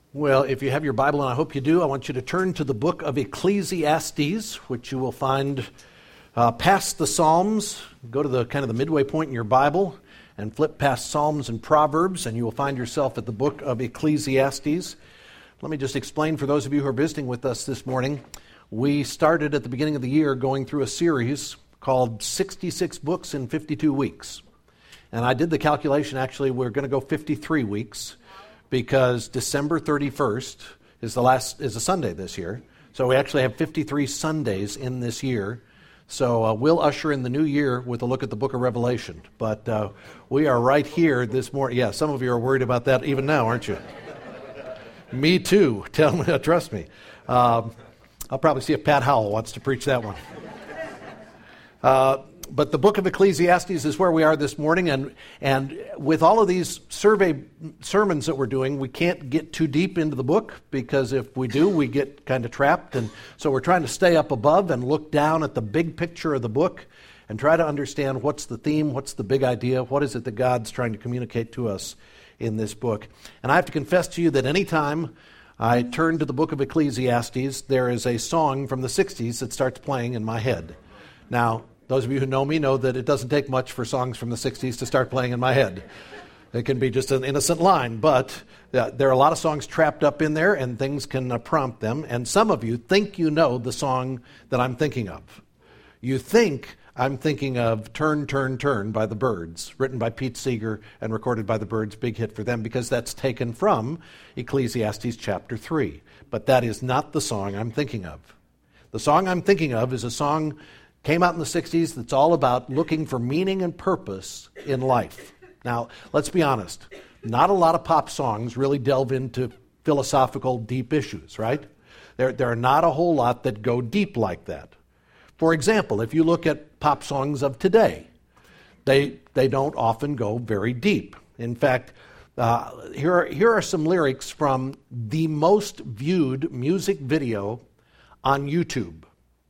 Well, if you have your Bible, and I hope you do, I want you to turn to the book of Ecclesiastes, which you will find past the Psalms. Go to the kind of the midway point in your Bible and flip past Psalms and Proverbs, and you will find yourself at the book of Ecclesiastes. Let me just explain for those of you who are visiting with us this morning. We started at the beginning of the year going through a series called 66 Books in 52 Weeks. And I did the calculation, actually, we're going to go 53 weeks. Because December 31st is a Sunday this year. So we actually have 53 Sundays in this year. So we'll usher in the new year with a look at the book of Revelation. But we are right here this morning. Yeah, some of you are worried about that even now, aren't you? Me too. Trust me. I'll probably see if Pat Howell wants to preach that one. But the book of Ecclesiastes is where we are this morning, and with all of these survey sermons that we're doing, we can't get too deep into the book, because if we do, we get kind of trapped. And so we're trying to stay up above and look down at the big picture of the book and try to understand what's the theme, what's the big idea, what is it that God's trying to communicate to us in this book. And I have to confess to you that anytime I turn to the book of Ecclesiastes, there is a song from the 60s that starts playing in my head. Now, those of you who know me know that it doesn't take much for songs from the 60s to start playing in my head. It can be just an innocent line, but there are a lot of songs trapped up in there, and things can prompt them. And some of you think you know the song that I'm thinking of. You think I'm thinking of Turn, Turn, Turn by the Byrds, written by Pete Seeger and recorded by the Byrds, big hit for them, because that's taken from Ecclesiastes chapter 3. But that is not the song I'm thinking of. The song I'm thinking of is a song came out in the 60s that's all about looking for meaning and purpose in life. Now, let's be honest. Not a lot of pop songs really delve into philosophical, deep issues, right? There are not a whole lot that go deep like that. For example, if you look at pop songs of today, they don't often go very deep. In fact, here are some lyrics from the most viewed music video on YouTube.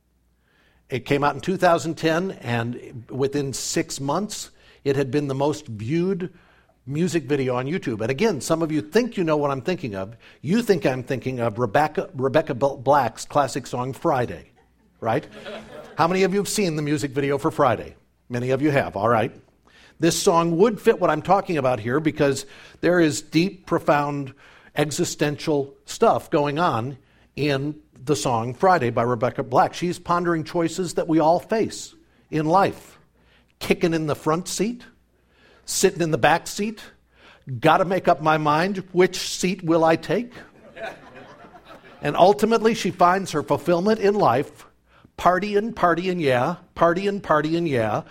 It came out in 2010, and within 6 months, it had been the most viewed music video on YouTube. And again, some of you think you know what I'm thinking of. You think I'm thinking of Rebecca Black's classic song, Friday, right? How many of you have seen the music video for Friday? Many of you have, all right. This song would fit what I'm talking about here, because there is deep, profound, existential stuff going on in the song Friday by Rebecca Black. She's pondering choices that we all face in life. Kicking in the front seat, sitting in the back seat, got to make up my mind, which seat will I take? And ultimately she finds her fulfillment in life, partying, yeah, partying, yeah,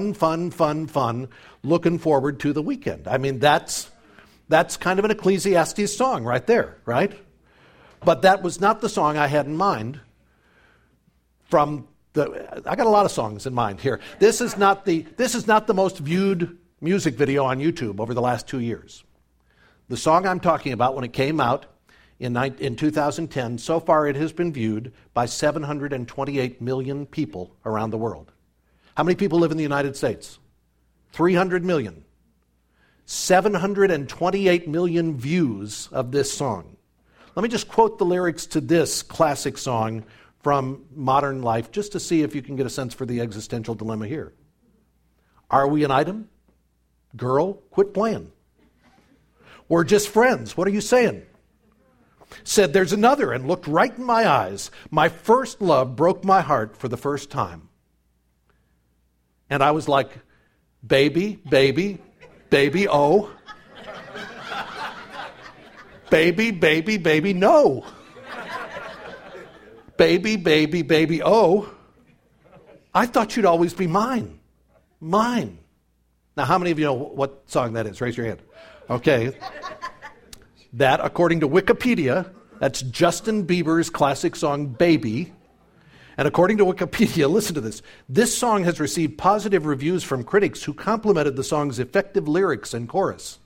fun, looking forward to the weekend. I mean, that's kind of an Ecclesiastes song right there, right? But that was not the song I had in mind. I got a lot of songs in mind here. This is not the most viewed music video on YouTube over the last 2 years. The song I'm talking about, when it came out in 2010, so far it has been viewed by 728 million people around the world. How many people live in the United States? 300 million. 728 million views of this song. Let me just quote the lyrics to this classic song from modern life, just to see if you can get a sense for the existential dilemma here. Are we an item? Girl, quit playing. We're just friends. What are you saying? Said there's another and looked right in my eyes. My first love broke my heart for the first time. And I was like, baby, oh. Baby, no. Baby, oh. I thought you'd always be mine. Mine. Now, how many of you know what song that is? Raise your hand. Okay. That, according to Wikipedia, that's Justin Bieber's classic song, Baby. And according to Wikipedia, listen to this. This song has received positive reviews from critics who complimented the song's effective lyrics and chorus.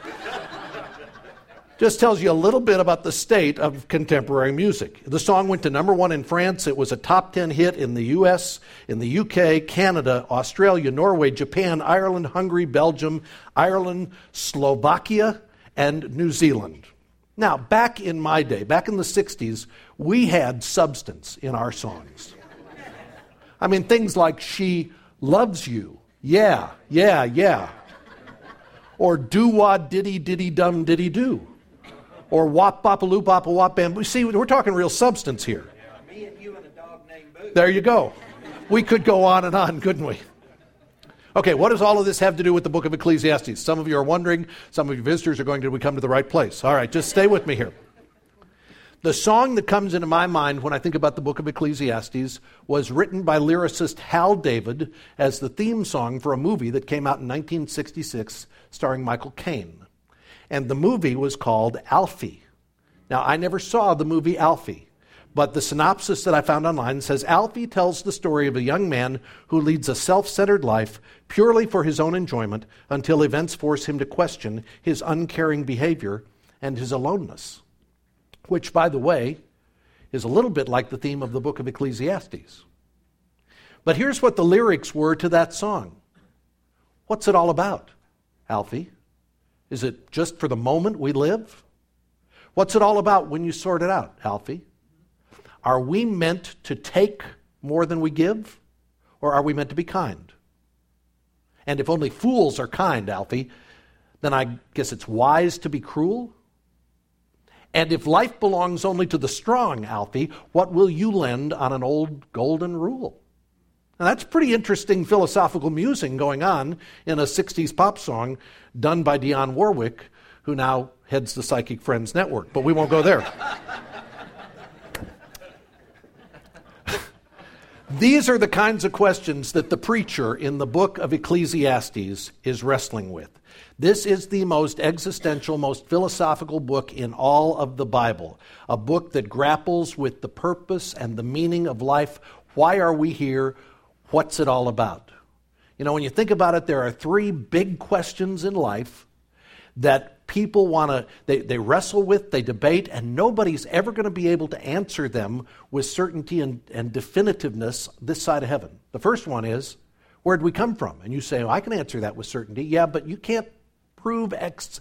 Just tells you a little bit about the state of contemporary music. The song went to number 1 in France. It was a top 10 hit in the U.S., in the UK, Canada, Australia, Norway, Japan, Ireland, Hungary, Belgium, Ireland, Slovakia, and New Zealand. Now, back in my day, back in the 60s, we had substance in our songs. I mean, things like She Loves You. Yeah, yeah, yeah. Or Do-wah diddy diddy dum diddy do. Or Wop bopaloo boppa wop bam. See, we're talking real substance here. Me and you and a dog named Boo. There you go. We could go on and on, couldn't we? Okay, what does all of this have to do with the book of Ecclesiastes? Some of you are wondering. Some of you visitors are going, did we come to the right place? All right, just stay with me here. The song that comes into my mind when I think about the book of Ecclesiastes was written by lyricist Hal David as the theme song for a movie that came out in 1966 starring Michael Caine. And the movie was called Alfie. Now, I never saw the movie Alfie, but the synopsis that I found online says, Alfie tells the story of a young man who leads a self-centered life purely for his own enjoyment until events force him to question his uncaring behavior and his aloneness. Which, by the way, is a little bit like the theme of the book of Ecclesiastes. But here's what the lyrics were to that song. What's it all about, Alfie? Is it just for the moment we live? What's it all about when you sort it out, Alfie? Are we meant to take more than we give? Or are we meant to be kind? And if only fools are kind, Alfie, then I guess it's wise to be cruel? And if life belongs only to the strong, Alfie, what will you lend on an old golden rule? Now that's pretty interesting philosophical musing going on in a 60s pop song done by Dionne Warwick, who now heads the Psychic Friends Network. But we won't go there. These are the kinds of questions that the preacher in the book of Ecclesiastes is wrestling with. This is the most existential, most philosophical book in all of the Bible. A book that grapples with the purpose and the meaning of life. Why are we here? What's it all about? You know, when you think about it, there are three big questions in life that people want to, they wrestle with, they debate, and nobody's ever going to be able to answer them with certainty and definitiveness this side of heaven. The first one is, where'd we come from? And you say, I can answer that with certainty. Yeah, but you can't prove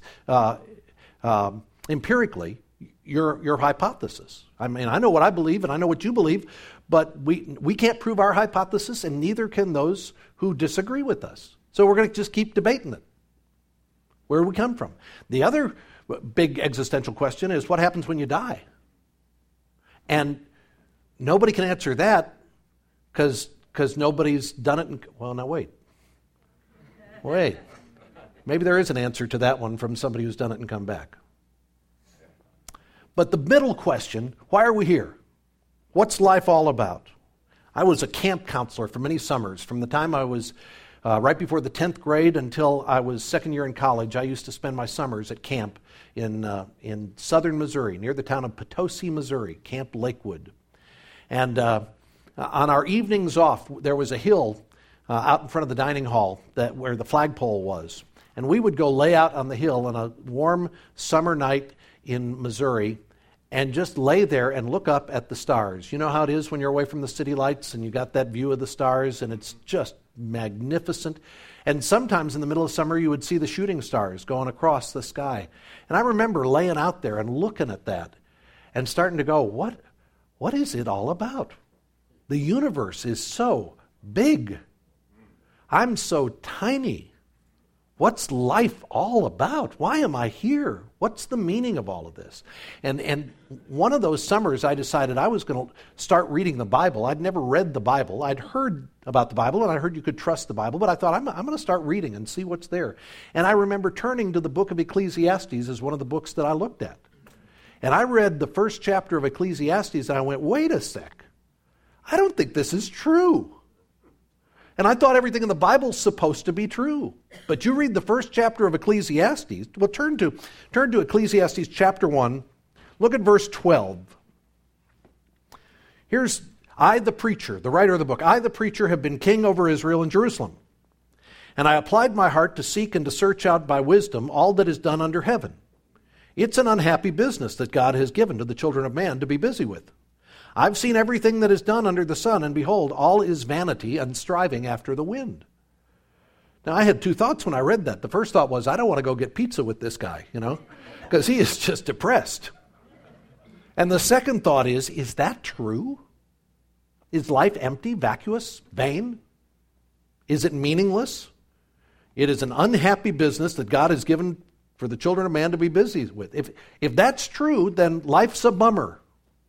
empirically your hypothesis. I mean, I know what I believe and I know what you believe, but we can't prove our hypothesis, and neither can those who disagree with us. So we're going to just keep debating it. Where do we come from? The other big existential question is, what happens when you die? And nobody can answer that because nobody's done it. Well, now wait. Maybe there is an answer to that one from somebody who's done it and come back. But the middle question, why are we here? What's life all about? I was a camp counselor for many summers. From the time I was right before the 10th grade until I was second year in college, I used to spend my summers at camp in southern Missouri, near the town of Potosi, Missouri, Camp Lakewood. And on our evenings off, there was a hill out in front of the dining hall where the flagpole was. And we would go lay out on the hill on a warm summer night in Missouri and just lay there and look up at the stars. You know how it is when you're away from the city lights and you got that view of the stars, and it's just magnificent. And sometimes in the middle of summer you would see the shooting stars going across the sky. And I remember laying out there and looking at that and starting to go, what is it all about? The universe is so big. I'm so tiny. What's life all about? Why am I here? What's the meaning of all of this? And one of those summers I decided I was going to start reading the Bible. I'd never read the Bible. I'd heard about the Bible and I heard you could trust the Bible, but I thought I'm going to start reading and see what's there. And I remember turning to the book of Ecclesiastes as one of the books that I looked at. And I read the first chapter of Ecclesiastes and I went, wait a sec. I don't think this is true. And I thought everything in the Bible's supposed to be true. But you read the first chapter of Ecclesiastes. Well, turn to Ecclesiastes chapter 1. Look at verse 12. Here's, I the preacher, the writer of the book, I the preacher have been king over Israel and Jerusalem. And I applied my heart to seek and to search out by wisdom all that is done under heaven. It's an unhappy business that God has given to the children of man to be busy with. I've seen everything that is done under the sun, and behold, all is vanity and striving after the wind. Now, I had two thoughts when I read that. The first thought was, I don't want to go get pizza with this guy, because he is just depressed. And the second thought is that true? Is life empty, vacuous, vain? Is it meaningless? It is an unhappy business that God has given for the children of man to be busy with. If that's true, then life's a bummer.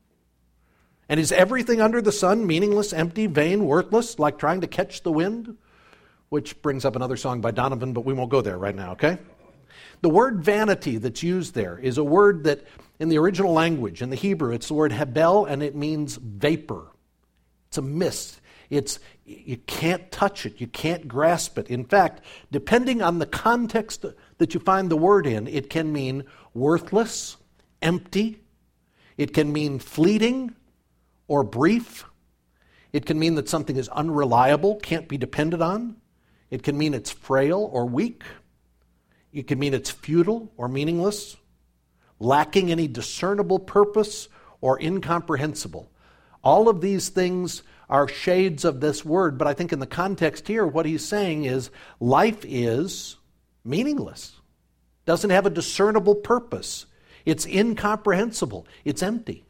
And is everything under the sun meaningless, empty, vain, worthless, like trying to catch the wind? Which brings up another song by Donovan, but we won't go there right now, okay? The word vanity that's used there is a word that in the original language, in the Hebrew, it's the word hebel, and it means vapor. It's a mist. You can't touch it. You can't grasp it. In fact, depending on the context that you find the word in, it can mean worthless, empty. It can mean fleeting or brief. It can mean that something is unreliable, can't be depended on. It can mean it's frail or weak. It can mean it's futile or meaningless, lacking any discernible purpose or incomprehensible. All of these things are shades of this word, but I think in the context here, what he's saying is life is meaningless, doesn't have a discernible purpose. It's incomprehensible. It's empty.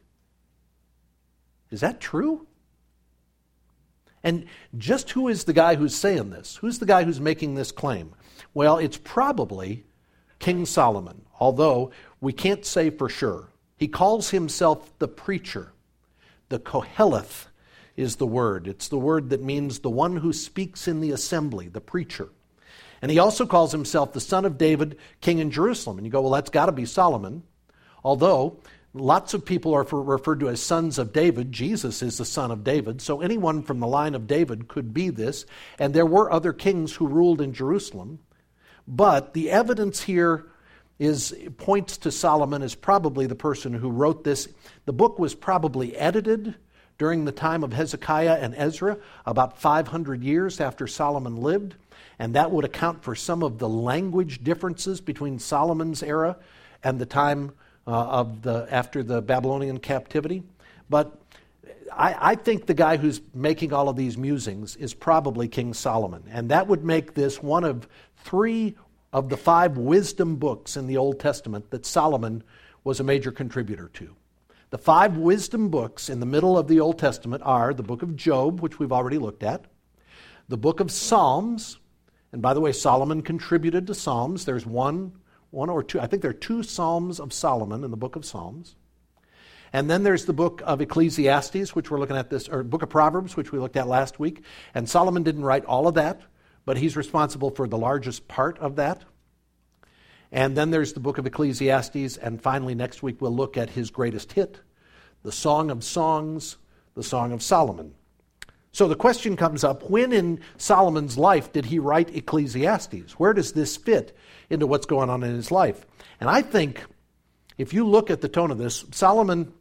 Is that true? And just who is the guy who's saying this? Who's the guy who's making this claim? Well, it's probably King Solomon, although we can't say for sure. He calls himself the preacher. The Koheleth is the word. It's the word that means the one who speaks in the assembly, the preacher. And he also calls himself the son of David, king in Jerusalem. And you go, well, that's got to be Solomon. Although lots of people are referred to as sons of David. Jesus is the son of David. So anyone from the line of David could be this. And there were other kings who ruled in Jerusalem. But the evidence here points to Solomon as probably the person who wrote this. The book was probably edited during the time of Hezekiah and Ezra, about 500 years after Solomon lived. And that would account for some of the language differences between Solomon's era and the time after the Babylonian captivity. But I think the guy who's making all of these musings is probably King Solomon. And that would make this one of 3 of the 5 wisdom books in the Old Testament that Solomon was a major contributor to. The 5 wisdom books in the middle of the Old Testament are the book of Job, which we've already looked at, the book of Psalms, and by the way, Solomon contributed to Psalms. There's one or two, I think there are 2 Psalms of Solomon in the book of Psalms. And then there's the book of Ecclesiastes, which we're looking at or book of Proverbs, which we looked at last week. And Solomon didn't write all of that, but he's responsible for the largest part of that. And then there's the book of Ecclesiastes, and finally next week we'll look at his greatest hit, the Song of Songs, the Song of Solomon. So the question comes up, when in Solomon's life did he write Ecclesiastes? Where does this fit into what's going on in his life? And I think, if you look at the tone of this, Solomon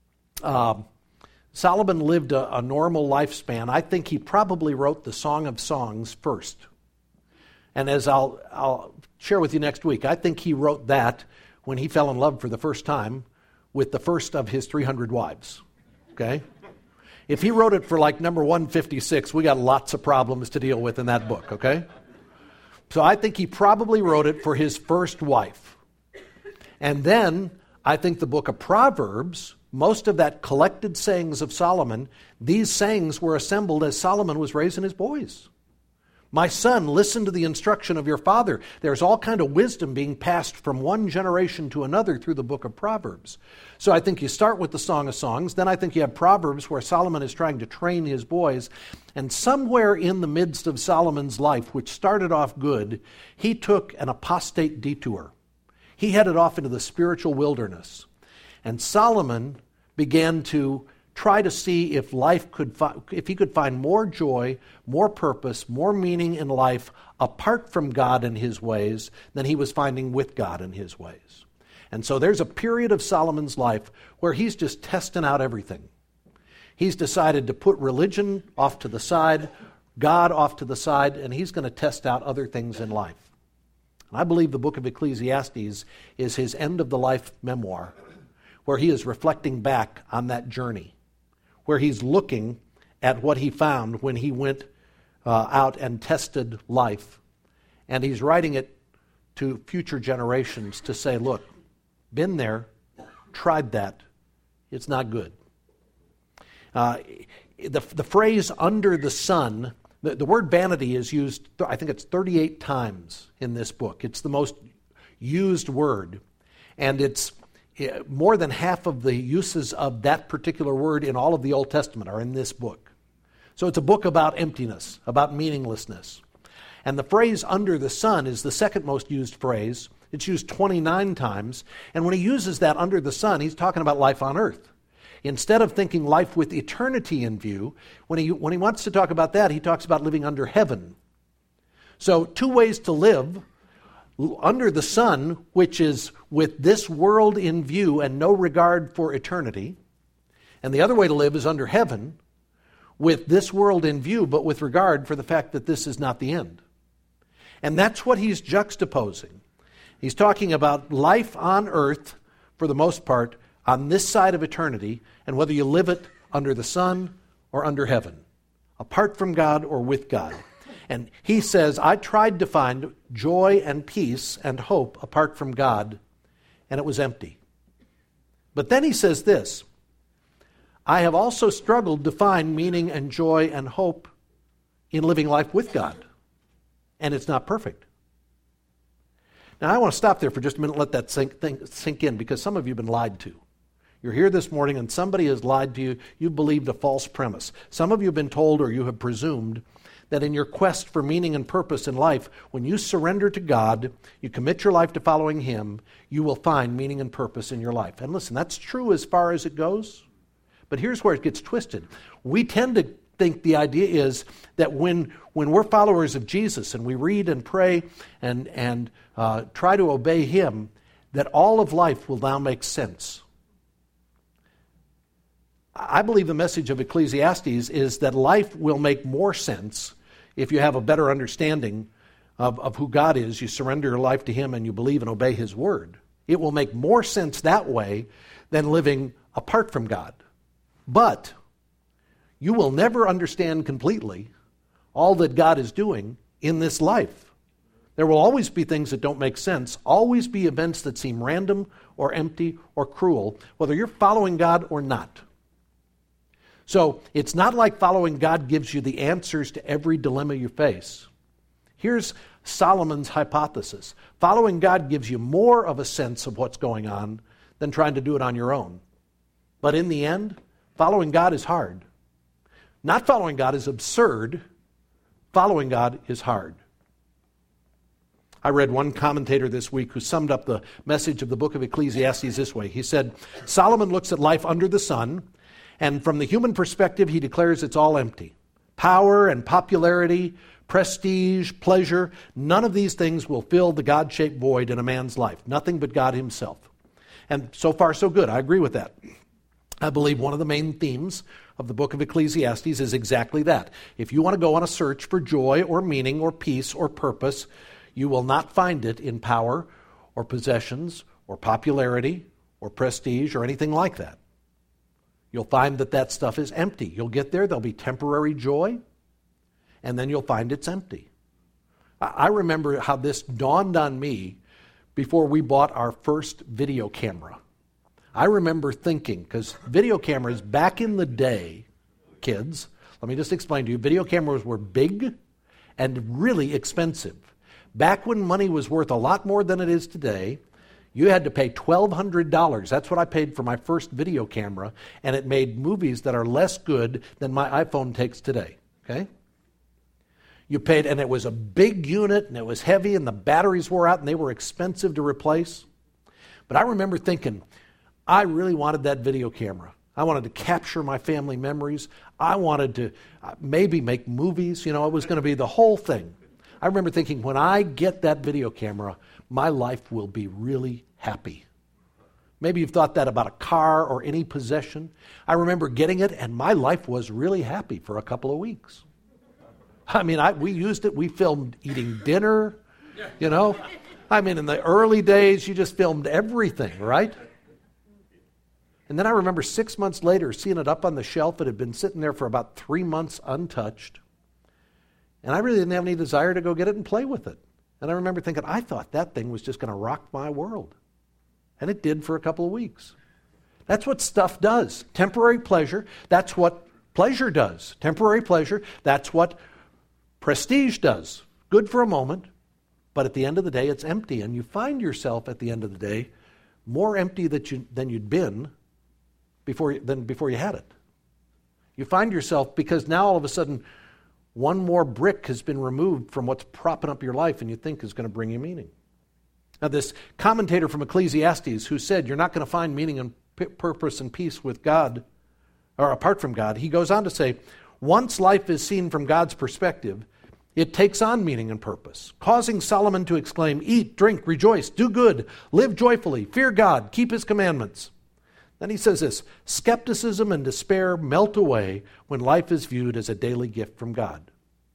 lived a normal lifespan. I think he probably wrote the Song of Songs first. And as I'll share with you next week, I think he wrote that when he fell in love for the first time with the first of his 300 wives. Okay? If he wrote it for like number 156, we got lots of problems to deal with in that book, okay? So I think he probably wrote it for his first wife. And then I think the book of Proverbs, most of that collected sayings of Solomon, these sayings were assembled as Solomon was raising his boys. My son, listen to the instruction of your father. There's all kind of wisdom being passed from one generation to another through the book of Proverbs. So I think you start with the Song of Songs, then I think you have Proverbs where Solomon is trying to train his boys, and somewhere in the midst of Solomon's life, which started off good, he took an apostate detour. He headed off into the spiritual wilderness. And Solomon began to try to see if he could find more joy, more purpose, more meaning in life apart from God and his ways than he was finding with God and his ways. And so there's a period of Solomon's life where he's just testing out everything. He's decided to put religion off to the side, God off to the side, and he's going to test out other things in life. And I believe the book of Ecclesiastes is his end-of-the-life memoir, where he is reflecting back on that journey, where he's looking at what he found when he went out and tested life. And he's writing it to future generations to say, look, Been there, tried that. It's not good. The phrase under the sun, the word vanity is used, I think it's 38 times in this book. It's the most used word. And it's more than half of the uses of that particular word in all of the Old Testament are in this book. So it's a book about emptiness, about meaninglessness. And the phrase under the sun is the second most used phrase. It's used 29 times. And when he uses that under the sun, he's talking about life on earth. Instead of thinking life with eternity in view, when he wants to talk about that, he talks about living under heaven. So 2 ways to live: under the sun, which is with this world in view and no regard for eternity. And the other way to live is under heaven, with this world in view, but with regard for the fact that this is not the end. And that's what he's juxtaposing. He's talking about life on earth, for the most part, on this side of eternity, and whether you live it under the sun or under heaven, apart from God or with God. And he says, I tried to find joy and peace and hope apart from God, and it was empty. But then he says this, I have also struggled to find meaning and joy and hope in living life with God, and it's not perfect. Now, I want to stop there for just a minute and let that sink in, because some of you have been lied to. You're here this morning and somebody has lied to you. You've believed a false premise. Some of you have been told, or you have presumed, that in your quest for meaning and purpose in life, when you surrender to God, you commit your life to following Him, you will find meaning and purpose in your life. And listen, that's true as far as it goes, but here's where it gets twisted. We tend to think the idea is that when we're followers of Jesus and we read and pray and try to obey Him, that all of life will now make sense. I believe the message of Ecclesiastes is that life will make more sense if you have a better understanding of who God is. You surrender your life to Him and you believe and obey His Word. It will make more sense that way than living apart from God. But you will never understand completely all that God is doing in this life. There will always be things that don't make sense, always be events that seem random or empty or cruel, whether you're following God or not. So it's not like following God gives you the answers to every dilemma you face. Here's Solomon's hypothesis. Following God gives you more of a sense of what's going on than trying to do it on your own. But in the end, following God is hard. Not following God is absurd. Following God is hard. I read one commentator this week who summed up the message of the book of Ecclesiastes this way. He said, Solomon looks at life under the sun, and from the human perspective, he declares it's all empty. Power and popularity, prestige, pleasure, none of these things will fill the God-shaped void in a man's life. Nothing but God Himself. And so far, so good. I agree with that. I believe one of the main themes of the book of Ecclesiastes is exactly that. If you want to go on a search for joy or meaning or peace or purpose, you will not find it in power or possessions or popularity or prestige or anything like that. You'll find that stuff is empty. You'll get there, there'll be temporary joy, and then you'll find it's empty. I remember how this dawned on me before we bought our first video camera. I remember thinking, because video cameras back in the day, kids, let me just explain to you, video cameras were big and really expensive. Back when money was worth a lot more than it is today, you had to pay $1,200. That's what I paid for my first video camera, and it made movies that are less good than my iPhone takes today. Okay? You paid, and it was a big unit, and it was heavy, and the batteries wore out, and they were expensive to replace. But I remember thinking, I really wanted that video camera. I wanted to capture my family memories. I wanted to maybe make movies. You know, it was going to be the whole thing. I remember thinking, when I get that video camera, my life will be really happy. Maybe you've thought that about a car or any possession. I remember getting it, and my life was really happy for a couple of weeks. I mean, we used it. We filmed eating dinner, you know. I mean, in the early days, you just filmed everything, right? And then I remember 6 months later seeing it up on the shelf. It had been sitting there for about 3 months untouched. And I really didn't have any desire to go get it and play with it. And I remember thinking, I thought that thing was just going to rock my world. And it did for a couple of weeks. That's what stuff does. Temporary pleasure, that's what pleasure does. Temporary pleasure, that's what prestige does. Good for a moment, but at the end of the day, it's empty. And you find yourself at the end of the day more empty than you'd been before you had it. You find yourself, because now all of a sudden, one more brick has been removed from what's propping up your life and you think is going to bring you meaning. Now, this commentator from Ecclesiastes who said you're not going to find meaning and purpose and peace with God, or apart from God, he goes on to say, once life is seen from God's perspective, it takes on meaning and purpose, causing Solomon to exclaim, eat, drink, rejoice, do good, live joyfully, fear God, keep his commandments. Then he says this, skepticism and despair melt away when life is viewed as a daily gift from God.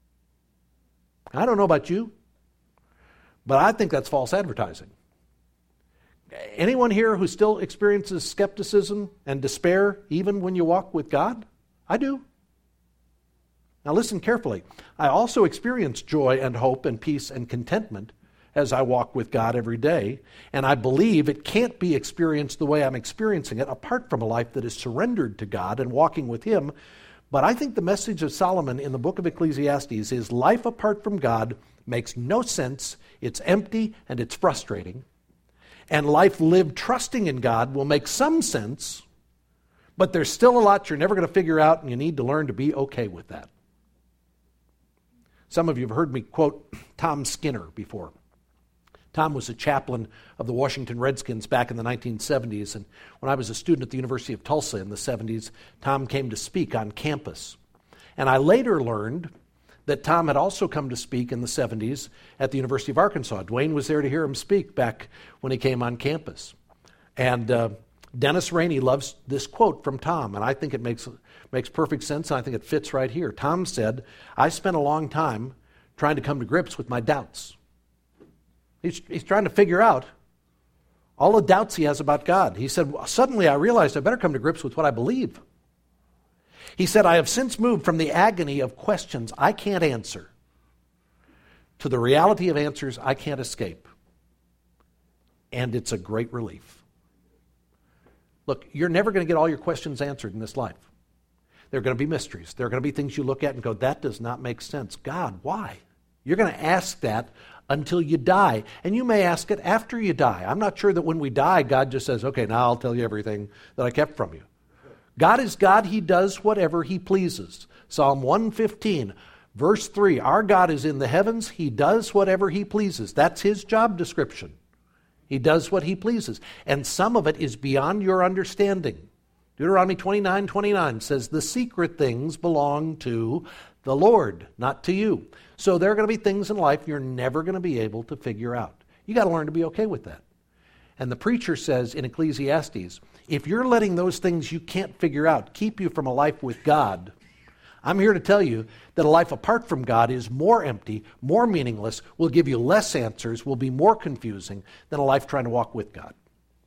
I don't know about you, but I think that's false advertising. Anyone here who still experiences skepticism and despair even when you walk with God? I do. Now listen carefully. I also experience joy and hope and peace and contentment as I walk with God every day, and I believe it can't be experienced the way I'm experiencing it apart from a life that is surrendered to God and walking with Him. But I think the message of Solomon in the book of Ecclesiastes is life apart from God makes no sense, it's empty, and it's frustrating. And life lived trusting in God will make some sense, but there's still a lot you're never going to figure out, and you need to learn to be okay with that. Some of you have heard me quote Tom Skinner before. Tom was a chaplain of the Washington Redskins back in the 1970s, and when I was a student at the University of Tulsa in the 70s, Tom came to speak on campus. And I later learned that Tom had also come to speak in the 70s at the University of Arkansas. Dwayne was there to hear him speak back when he came on campus. And Dennis Rainey loves this quote from Tom, and I think it makes perfect sense, and I think it fits right here. Tom said, I spent a long time trying to come to grips with my doubts. He's trying to figure out all the doubts he has about God. He said, suddenly I realized I better come to grips with what I believe. He said, I have since moved from the agony of questions I can't answer to the reality of answers I can't escape. And it's a great relief. Look, you're never going to get all your questions answered in this life. There are going to be mysteries. There are going to be things you look at and go, that does not make sense. God, why? You're going to ask that until you die. And you may ask it after you die. I'm not sure that when we die, God just says, okay, now I'll tell you everything that I kept from you. God is God. He does whatever He pleases. Psalm 115, verse 3, our God is in the heavens. He does whatever He pleases. That's His job description. He does what He pleases. And some of it is beyond your understanding. Deuteronomy 29:29 says, the secret things belong to the Lord, not to you. So there are going to be things in life you're never going to be able to figure out. You got to learn to be okay with that. And the preacher says in Ecclesiastes, if you're letting those things you can't figure out keep you from a life with God, I'm here to tell you that a life apart from God is more empty, more meaningless, will give you less answers, will be more confusing than a life trying to walk with God.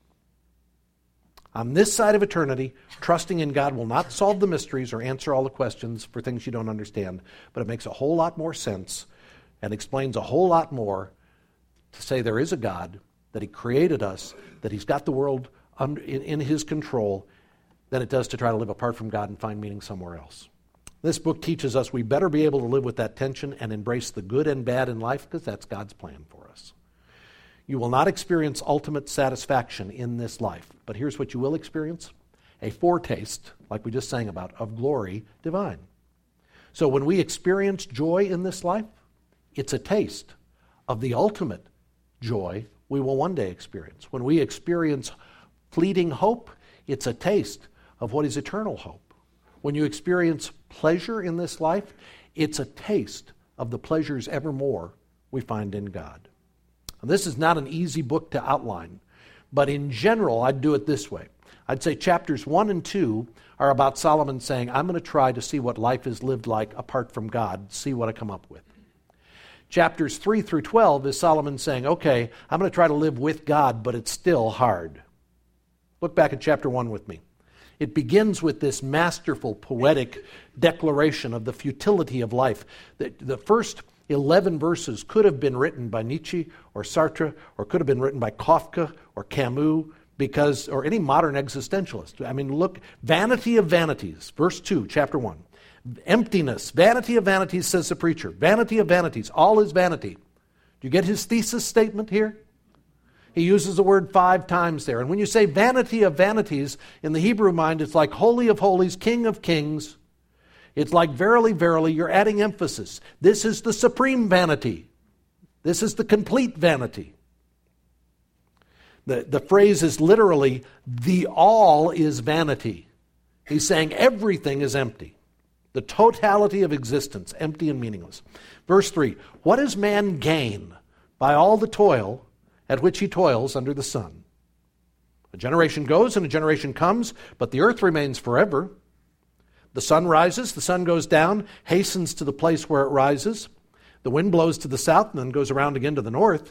On this side of eternity, trusting in God will not solve the mysteries or answer all the questions for things you don't understand, but it makes a whole lot more sense and explains a whole lot more to say there is a God, that He created us, that He's got the world in His control, than it does to try to live apart from God and find meaning somewhere else. This book teaches us we better be able to live with that tension and embrace the good and bad in life because that's God's plan for us. You will not experience ultimate satisfaction in this life, but here's what you will experience: a foretaste, like we just sang about, of glory divine. So when we experience joy in this life, it's a taste of the ultimate joy we will one day experience. When we experience fleeting hope, it's a taste of what is eternal hope. When you experience pleasure in this life, it's a taste of the pleasures evermore we find in God. Now, this is not an easy book to outline, but in general, I'd do it this way. I'd say chapters 1 and 2 are about Solomon saying, I'm going to try to see what life is lived like apart from God, see what I come up with. Chapters 3 through 12 is Solomon saying, okay, I'm going to try to live with God, but it's still hard. Look back at chapter 1 with me. It begins with this masterful, poetic declaration of the futility of life. The first 11 verses could have been written by Nietzsche or Sartre, or could have been written by Kafka or Camus, or any modern existentialist. I mean, look, vanity of vanities, verse 2, chapter 1. Emptiness, vanity of vanities, says the preacher. Vanity of vanities, all is vanity. Do you get his thesis statement here? He uses the word 5 times there. And when you say vanity of vanities, in the Hebrew mind, it's like holy of holies, king of kings. It's like verily, verily, you're adding emphasis. This is the supreme vanity. This is the complete vanity. The phrase is literally, the all is vanity. He's saying everything is empty. The totality of existence, empty and meaningless. Verse 3, what does man gain by all the toil at which he toils under the sun? A generation goes and a generation comes, but the earth remains forever. The sun rises, the sun goes down, hastens to the place where it rises. The wind blows to the south and then goes around again to the north.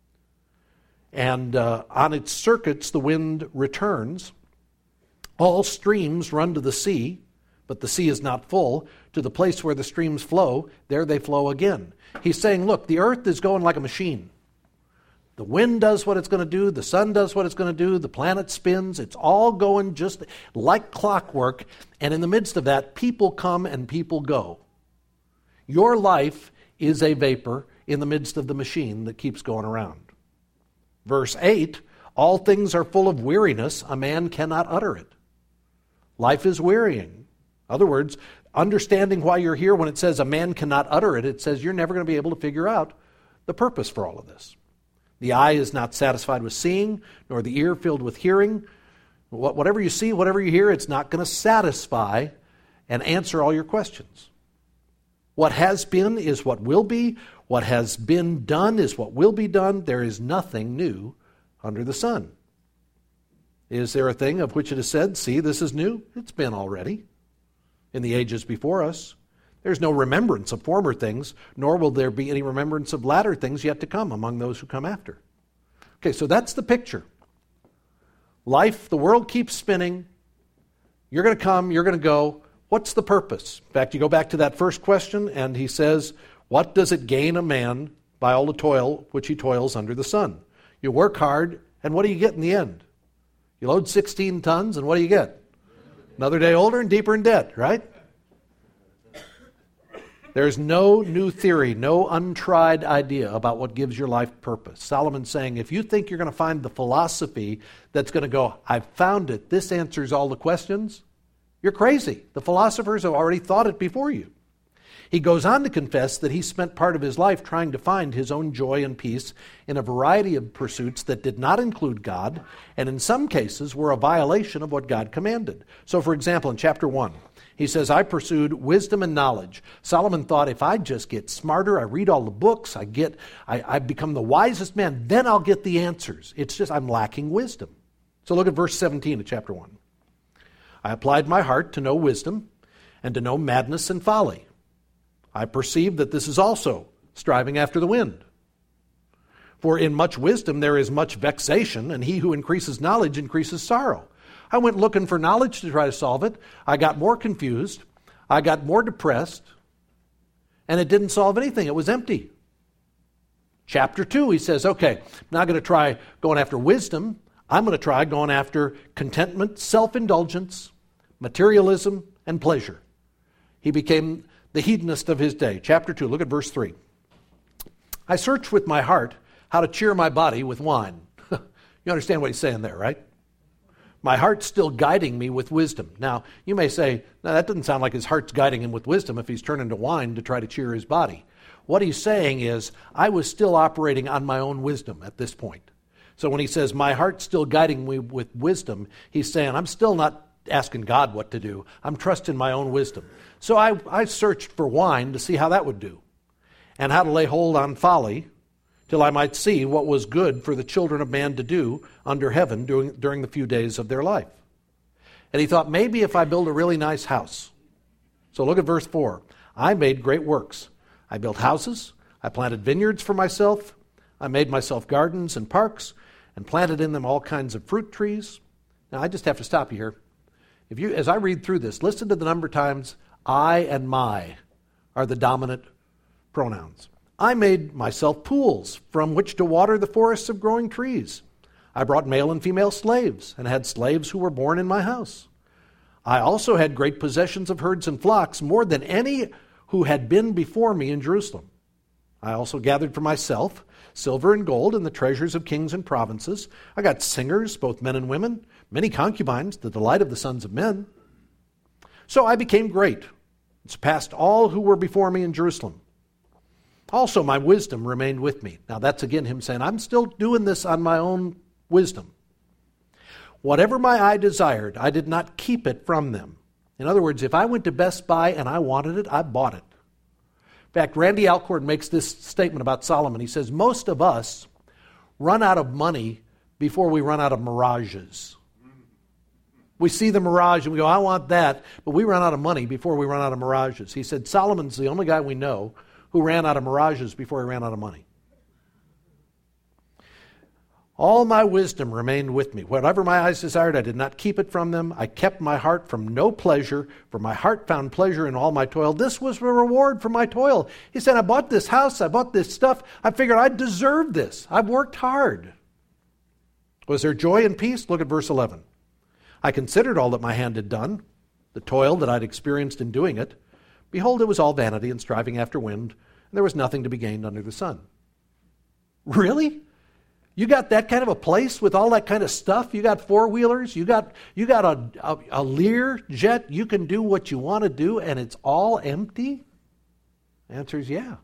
And on its circuits the wind returns. All streams run to the sea, but the sea is not full. To the place where the streams flow, there they flow again. He's saying, look, the earth is going like a machine. The wind does what it's going to do. The sun does what it's going to do. The planet spins. It's all going just like clockwork. And in the midst of that, people come and people go. Your life is a vapor in the midst of the machine that keeps going around. Verse 8, all things are full of weariness. A man cannot utter it. Life is wearying. In other words, understanding why you're here, when it says a man cannot utter it, it says you're never going to be able to figure out the purpose for all of this. The eye is not satisfied with seeing, nor the ear filled with hearing. Whatever you see, whatever you hear, it's not going to satisfy and answer all your questions. What has been is what will be. What has been done is what will be done. There is nothing new under the sun. Is there a thing of which it is said, see, this is new? It's been already in the ages before us. There's no remembrance of former things, nor will there be any remembrance of latter things yet to come among those who come after. Okay, so that's the picture. Life, the world keeps spinning. You're going to come, you're going to go. What's the purpose? In fact, you go back to that first question, and he says, what does it gain a man by all the toil which he toils under the sun? You work hard, and what do you get in the end? You load 16 tons, and what do you get? Another day older and deeper in debt, right? There's no new theory, no untried idea about what gives your life purpose. Solomon's saying, if you think you're going to find the philosophy that's going to go, I've found it, this answers all the questions, you're crazy. The philosophers have already thought it before you. He goes on to confess that he spent part of his life trying to find his own joy and peace in a variety of pursuits that did not include God, and in some cases were a violation of what God commanded. So, for example, in chapter 1, he says, I pursued wisdom and knowledge. Solomon thought, if I just get smarter, I read all the books, I become the wisest man, then I'll get the answers. It's just I'm lacking wisdom. So look at verse 17 of chapter 1. I applied my heart to know wisdom and to know madness and folly. I perceive that this is also striving after the wind. For in much wisdom there is much vexation, and he who increases knowledge increases sorrow. I went looking for knowledge to try to solve it. I got more confused. I got more depressed. And it didn't solve anything. It was empty. Chapter 2, he says, okay, I'm not going to try going after wisdom. I'm going to try going after contentment, self-indulgence, materialism, and pleasure. He became the hedonist of his day. Chapter 2, look at verse 3. I searched with my heart how to cheer my body with wine. You understand what he's saying there, right? My heart's still guiding me with wisdom. Now, you may say, no, that doesn't sound like his heart's guiding him with wisdom if he's turning to wine to try to cheer his body. What he's saying is, I was still operating on my own wisdom at this point. So when he says, my heart's still guiding me with wisdom, he's saying, I'm still not asking God what to do. I'm trusting my own wisdom. So I searched for wine to see how that would do, and how to lay hold on folly, till I might see what was good for the children of man to do under heaven during the few days of their life. And he thought, maybe if I build a really nice house. So look at verse 4. I made great works. I built houses. I planted vineyards for myself. I made myself gardens and parks and planted in them all kinds of fruit trees. Now, I just have to stop you here. As I read through this, listen to the number of times I and my are the dominant pronouns. I made myself pools from which to water the forests of growing trees. I brought male and female slaves, and had slaves who were born in my house. I also had great possessions of herds and flocks, more than any who had been before me in Jerusalem. I also gathered for myself silver and gold and the treasures of kings and provinces. I got singers, both men and women, many concubines, the delight of the sons of men. So I became great, and surpassed all who were before me in Jerusalem. Also my wisdom remained with me. Now that's again him saying, I'm still doing this on my own wisdom. Whatever my eye desired, I did not keep it from them. In other words, if I went to Best Buy and I wanted it, I bought it. In fact, Randy Alcorn makes this statement about Solomon. He says, most of us run out of money before we run out of mirages. We see the mirage and we go, I want that, but we run out of money before we run out of mirages. He said, Solomon's the only guy we know who ran out of mirages before he ran out of money. All my wisdom remained with me. Whatever my eyes desired, I did not keep it from them. I kept my heart from no pleasure, for my heart found pleasure in all my toil. This was the reward for my toil. He said, I bought this house, I bought this stuff. I figured I deserved this. I've worked hard. Was there joy and peace? Look at verse 11. I considered all that my hand had done, the toil that I'd experienced in doing it. Behold, it was all vanity and striving after wind, and there was nothing to be gained under the sun. Really? You got that kind of a place with all that kind of stuff? You got four-wheelers? You got a Lear jet? You can do what you want to do and it's all empty? The answer is yeah.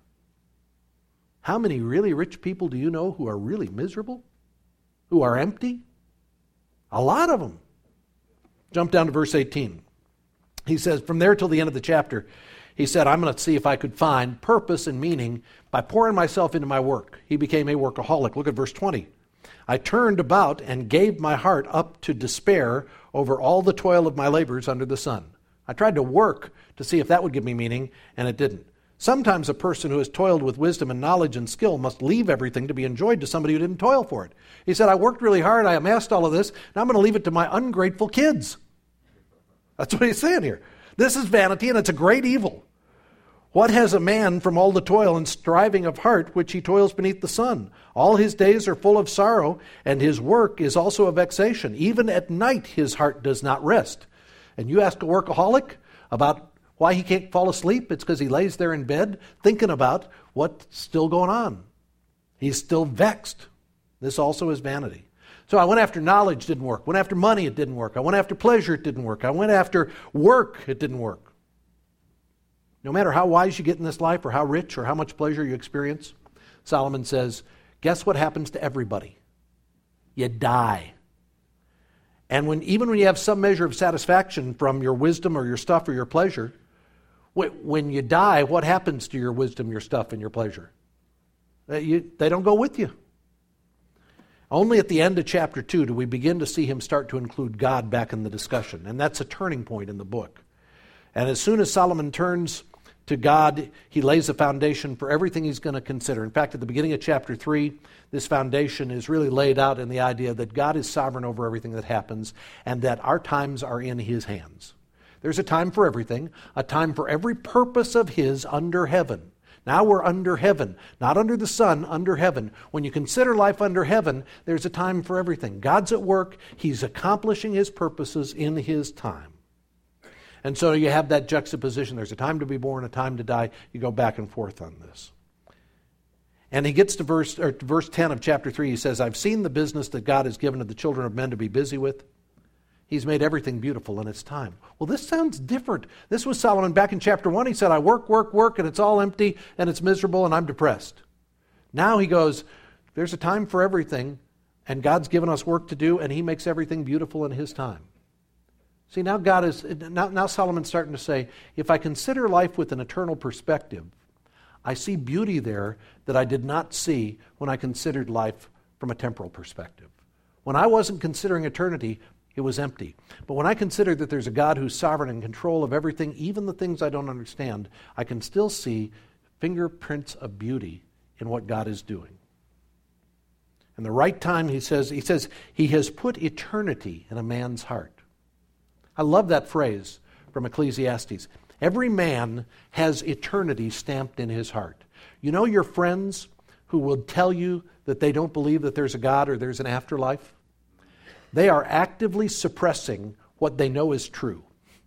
How many really rich people do you know who are really miserable? Who are empty? A lot of them. Jump down to verse 18. He says, from there till the end of the chapter, he said, I'm going to see if I could find purpose and meaning by pouring myself into my work. He became a workaholic. Look at verse 20. I turned about and gave my heart up to despair over all the toil of my labors under the sun. I tried to work to see if that would give me meaning, and it didn't. Sometimes a person who has toiled with wisdom and knowledge and skill must leave everything to be enjoyed to somebody who didn't toil for it. He said, I worked really hard, I amassed all of this, and I'm going to leave it to my ungrateful kids. That's what he's saying here. This is vanity, and it's a great evil. What has a man from all the toil and striving of heart which he toils beneath the sun? All his days are full of sorrow, and his work is also a vexation. Even at night his heart does not rest. And you ask a workaholic about why he can't fall asleep? It's because he lays there in bed thinking about what's still going on. He's still vexed. This also is vanity. So I went after knowledge, didn't work. Went after money, it didn't work. I went after pleasure, it didn't work. I went after work, it didn't work. No matter how wise you get in this life or how rich or how much pleasure you experience, Solomon says, guess what happens to everybody? You die. And even when you have some measure of satisfaction from your wisdom or your stuff or your pleasure, when you die, what happens to your wisdom, your stuff, and your pleasure? They don't go with you. Only at the end of chapter 2 do we begin to see him start to include God back in the discussion. And that's a turning point in the book. And as soon as Solomon turns to God, he lays a foundation for everything he's going to consider. In fact, at the beginning of chapter 3, this foundation is really laid out in the idea that God is sovereign over everything that happens and that our times are in his hands. There's a time for everything, a time for every purpose of his under heaven. Now we're under heaven, not under the sun, under heaven. When you consider life under heaven, there's a time for everything. God's at work. He's accomplishing his purposes in his time. And so you have that juxtaposition. There's a time to be born, a time to die. You go back and forth on this. And he gets to verse 10 of chapter 3. He says, I've seen the business that God has given to the children of men to be busy with. He's made everything beautiful in its time. Well, this sounds different. This was Solomon back in chapter 1. He said, I work, and it's all empty, and it's miserable, and I'm depressed. Now he goes, there's a time for everything, and God's given us work to do, and he makes everything beautiful in his time. See, now Solomon's starting to say, if I consider life with an eternal perspective, I see beauty there that I did not see when I considered life from a temporal perspective. When I wasn't considering eternity, it was empty. But when I consider that there's a God who's sovereign and in control of everything, even the things I don't understand, I can still see fingerprints of beauty in what God is doing. And the right time, he says he has put eternity in a man's heart. I love that phrase from Ecclesiastes. Every man has eternity stamped in his heart. You know your friends who will tell you that they don't believe that there's a God or there's an afterlife? They are actively suppressing what they know is true.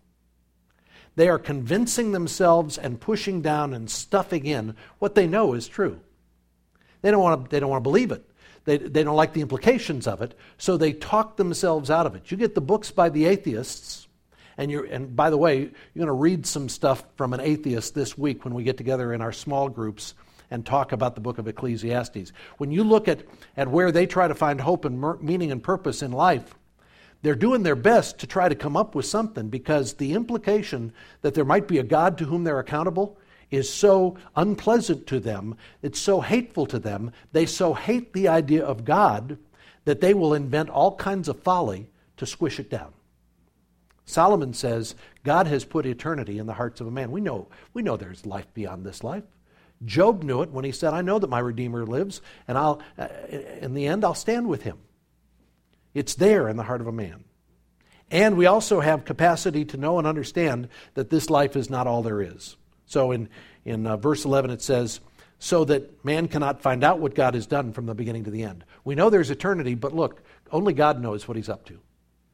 They are convincing themselves and pushing down and stuffing in what they know is true. They don't want to believe it. They don't like the implications of it, so they talk themselves out of it. You get the books by the atheists, and by the way, you're going to read some stuff from an atheist this week when we get together in our small groups and talk about the book of Ecclesiastes. When you look at where they try to find hope and meaning and purpose in life, they're doing their best to try to come up with something, because the implication that there might be a God to whom they're accountable is so unpleasant to them, it's so hateful to them, they so hate the idea of God that they will invent all kinds of folly to squish it down. Solomon says God has put eternity in the hearts of a man. We know there's life beyond this life. Job knew it when he said, I know that my Redeemer lives, and in the end I'll stand with him. It's there in the heart of a man. And we also have capacity to know and understand that this life is not all there is. So in verse 11 it says, so that man cannot find out what God has done from the beginning to the end. We know there's eternity, but look, only God knows what he's up to.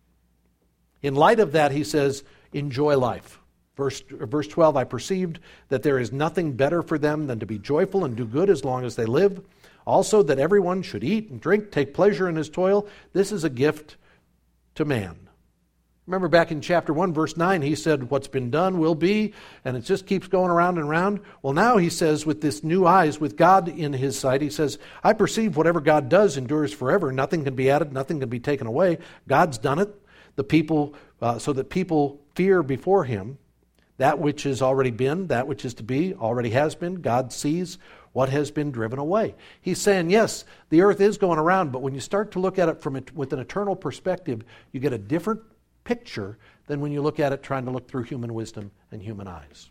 In light of that, he says, enjoy life. Verse 12, I perceived that there is nothing better for them than to be joyful and do good as long as they live. Also that everyone should eat and drink, take pleasure in his toil. This is a gift to man. Remember back in chapter 1, verse 9, he said, what's been done will be, and it just keeps going around and around. Well, now he says, with this new eyes, with God in his sight, he says, I perceive whatever God does endures forever. Nothing can be added, nothing can be taken away. God's done it. The people, so that people fear before him. That which has already been, that which is to be, already has been. God sees what has been driven away. He's saying, yes, the earth is going around, but when you start to look at it with an eternal perspective, you get a different picture than when you look at it trying to look through human wisdom and human eyes.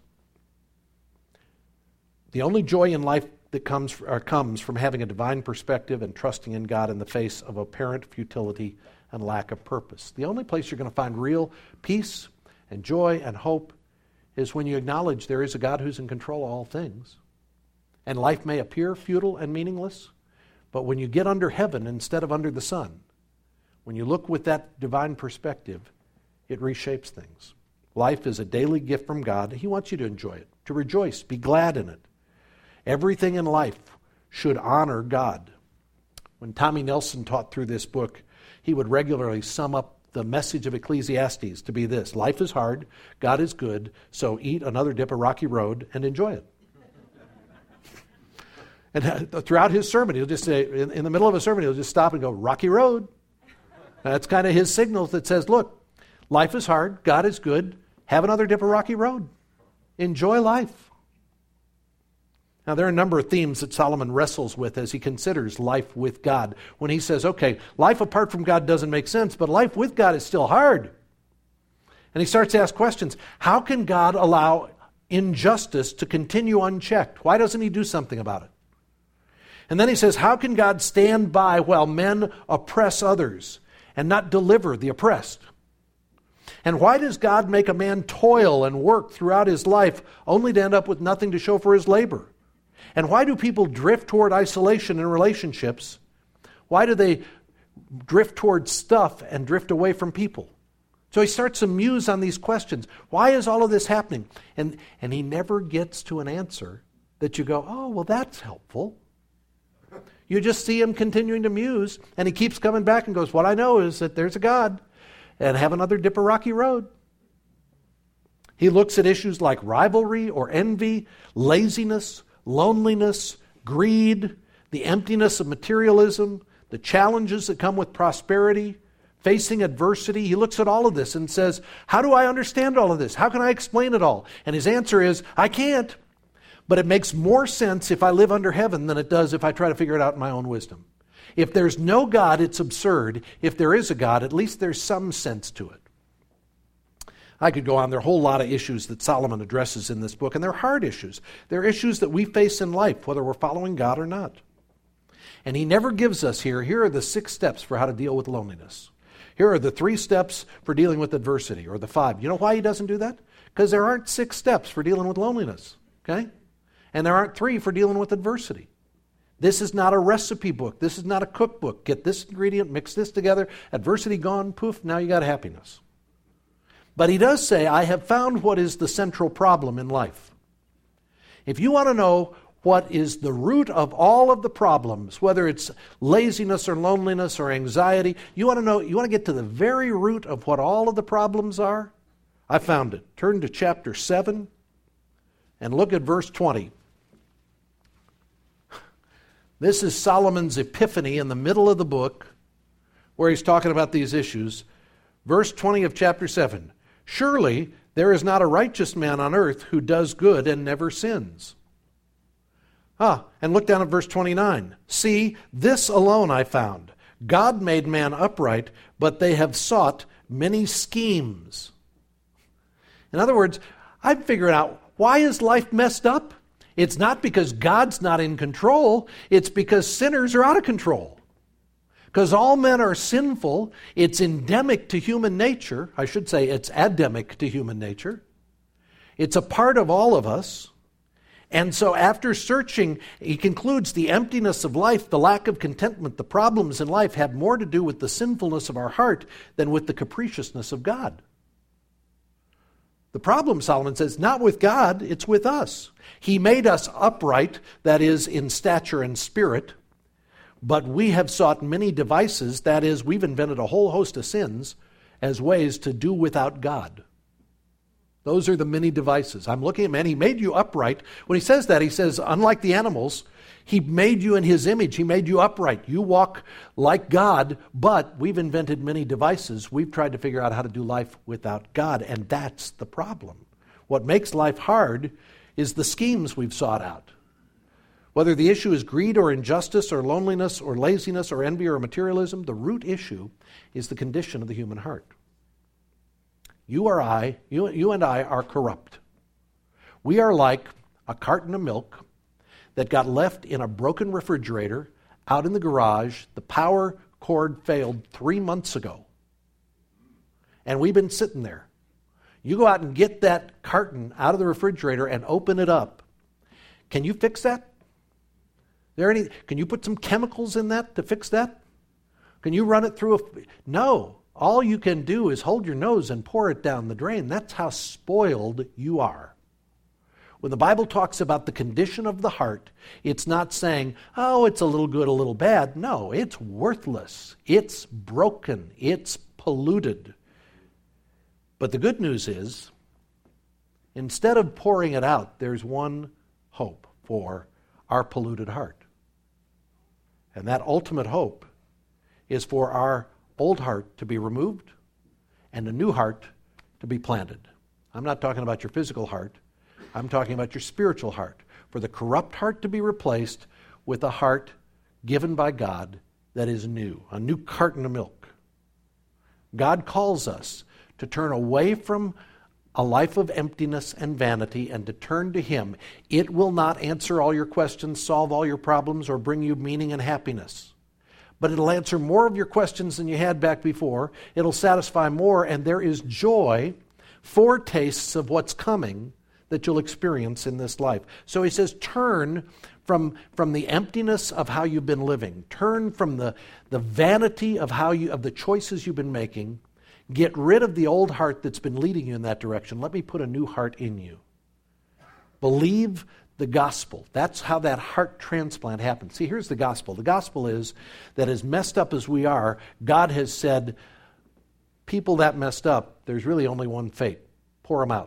The only joy in life that comes from having a divine perspective and trusting in God in the face of apparent futility and lack of purpose. The only place you're going to find real peace and joy and hope is when you acknowledge there is a God who's in control of all things. And life may appear futile and meaningless, but when you get under heaven instead of under the sun, when you look with that divine perspective, it reshapes things. Life is a daily gift from God. He wants you to enjoy it, to rejoice, be glad in it. Everything in life should honor God. When Tommy Nelson taught through this book, he would regularly sum up the message of Ecclesiastes to be this: life is hard, God is good, so eat another dip of Rocky Road and enjoy it. And throughout his sermon, he'll just say, in the middle of a sermon, he'll just stop and go, Rocky Road. That's kind of his signal that says, look, life is hard, God is good, have another dip of Rocky Road. Enjoy life. Now, there are a number of themes that Solomon wrestles with as he considers life with God. When he says, okay, life apart from God doesn't make sense, but life with God is still hard. And he starts to ask questions. How can God allow injustice to continue unchecked? Why doesn't he do something about it? And then he says, how can God stand by while men oppress others and not deliver the oppressed? And why does God make a man toil and work throughout his life only to end up with nothing to show for his labor? And why do people drift toward isolation in relationships? Why do they drift toward stuff and drift away from people? So he starts to muse on these questions. Why is all of this happening? And he never gets to an answer that you go, oh, well, that's helpful. You just see him continuing to muse, and he keeps coming back and goes, what I know is that there's a God, and have another dip of Rocky Road. He looks at issues like rivalry or envy, laziness, loneliness, greed, the emptiness of materialism, the challenges that come with prosperity, facing adversity. He looks at all of this and says, how do I understand all of this? How can I explain it all? And his answer is, I can't. But it makes more sense if I live under heaven than it does if I try to figure it out in my own wisdom. If there's no God, it's absurd. If there is a God, at least there's some sense to it. I could go on. There are a whole lot of issues that Solomon addresses in this book, and they're hard issues. They're issues that we face in life, whether we're following God or not. And he never gives us here are the 6 steps for how to deal with loneliness. Here are the 3 steps for dealing with adversity, or the 5. You know why he doesn't do that? Because there aren't 6 steps for dealing with loneliness, okay? And there aren't 3 for dealing with adversity. This is not a recipe book. This is not a cookbook. Get this ingredient, mix this together, adversity gone, poof, now you got happiness. But he does say, I have found what is the central problem in life. If you want to know what is the root of all of the problems, whether it's laziness or loneliness or anxiety, you want to get to the very root of what all of the problems are? I found it. Turn to chapter 7 and look at verse 20. This is Solomon's epiphany in the middle of the book where he's talking about these issues. Verse 20 of chapter 7. Surely there is not a righteous man on earth who does good and never sins. And look down at verse 29. See, this alone I found. God made man upright, but they have sought many schemes. In other words, I've figured out, why is life messed up? It's not because God's not in control. It's because sinners are out of control. Because all men are sinful. It's endemic to human nature. I should say it's endemic to human nature. It's a part of all of us. And so after searching, he concludes the emptiness of life, the lack of contentment, the problems in life have more to do with the sinfulness of our heart than with the capriciousness of God. The problem, Solomon says, not with God, it's with us. He made us upright, that is, in stature and spirit, but we have sought many devices, that is, we've invented a whole host of sins as ways to do without God. Those are the many devices. I'm looking at man, he made you upright. When he says that, he says, unlike the animals, he made you in his image. He made you upright. You walk like God, but we've invented many devices. We've tried to figure out how to do life without God, and that's the problem. What makes life hard is the schemes we've sought out. Whether the issue is greed or injustice or loneliness or laziness or envy or materialism, the root issue is the condition of the human heart. You and I are corrupt. We are like a carton of milk that got left in a broken refrigerator out in the garage. The power cord failed 3 months ago. And we've been sitting there. You go out and get that carton out of the refrigerator and open it up. Can you fix that? Can you put some chemicals in that to fix that? Can you run it through No. All you can do is hold your nose and pour it down the drain. That's how spoiled you are. When the Bible talks about the condition of the heart, it's not saying, oh, it's a little good, a little bad. No, it's worthless. It's broken. It's polluted. But the good news is, instead of pouring it out, there's one hope for our polluted heart. And that ultimate hope is for our old heart to be removed and a new heart to be planted. I'm not talking about your physical heart. I'm talking about your spiritual heart. For the corrupt heart to be replaced with a heart given by God that is new, a new carton of milk. God calls us to turn away from a life of emptiness and vanity and to turn to Him. It will not answer all your questions, solve all your problems, or bring you meaning and happiness. But it'll answer more of your questions than you had back before. It'll satisfy more, and there is joy, foretastes of what's coming that you'll experience in this life. So he says, turn from the emptiness of how you've been living. Turn from the vanity of the choices you've been making. Get rid of the old heart that's been leading you in that direction. Let me put a new heart in you. Believe the gospel. That's how that heart transplant happens. See, here's the gospel. The gospel is that as messed up as we are, God has said, people that messed up, there's really only one fate. Pour them out.